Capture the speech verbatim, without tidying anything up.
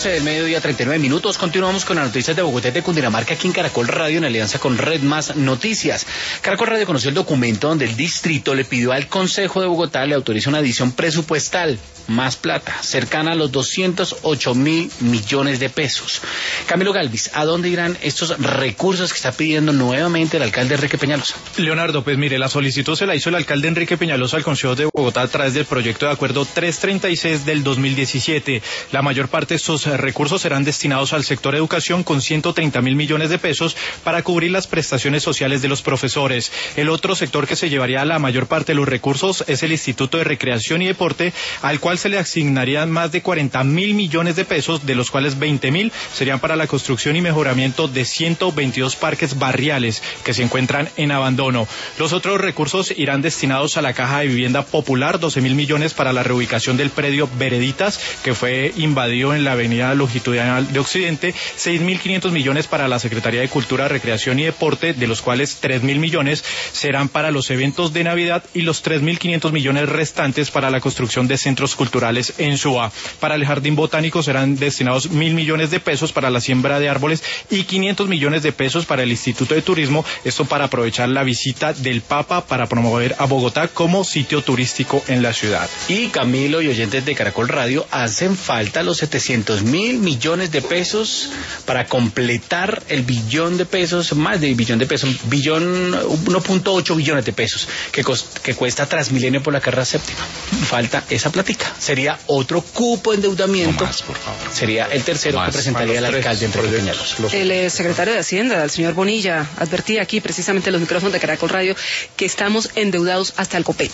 El mediodía, treinta y nueve minutos. Continuamos con las noticias de Bogotá y de Cundinamarca aquí en Caracol Radio en alianza con Red Más Noticias. Caracol Radio conoció el documento donde el distrito le pidió al Consejo de Bogotá le autorice una adición presupuestal, más plata, cercana a los doscientos ocho mil millones de pesos. Camilo Galvis, ¿a dónde irán estos recursos que está pidiendo nuevamente el alcalde Enrique Peñalosa? Leonardo, pues mire, la solicitud se la hizo el alcalde Enrique Peñalosa al Consejo de Bogotá a través del proyecto de acuerdo trescientos treinta y seis del dos mil diecisiete. La mayor parte de estos recursos serán destinados al sector educación con ciento treinta mil millones de pesos para cubrir las prestaciones sociales de los profesores. El otro sector que se llevaría la mayor parte de los recursos es el Instituto de Recreación y Deporte, al cual se le asignarían más de cuarenta mil millones de pesos, de los cuales veinte mil serían para la construcción y mejoramiento de ciento veintidós parques barriales que se encuentran en abandono. Los otros recursos irán destinados a la Caja de Vivienda Popular, doce mil millones para la reubicación del predio Vereditas, que fue invadido en la avenida longitudinal de Occidente, seis mil quinientos millones para la Secretaría de Cultura, Recreación y Deporte, de los cuales tres mil millones serán para los eventos de Navidad y los tres mil quinientos millones restantes para la construcción de centros culturales en Suba. Para el Jardín Botánico serán destinados mil millones de pesos para la siembra de árboles y quinientos millones de pesos para el Instituto de Turismo, esto para aprovechar la visita del Papa para promover a Bogotá como sitio turístico en la ciudad. Y Camilo y oyentes de Caracol Radio, hacen falta los setecientos mil millones de pesos para completar el billón de pesos, más de billón de pesos, billón, uno punto ocho billones de pesos que, cost, que cuesta Transmilenio por la carrera séptima. Falta esa platica. Sería otro cupo de endeudamiento. No más, por favor. Sería el tercero Más, que presentaría el alcalde Enrique Peñalosa. El eh, secretario de Hacienda, el señor Bonilla, advertía aquí precisamente en los micrófonos de Caracol Radio que estamos endeudados hasta el copete.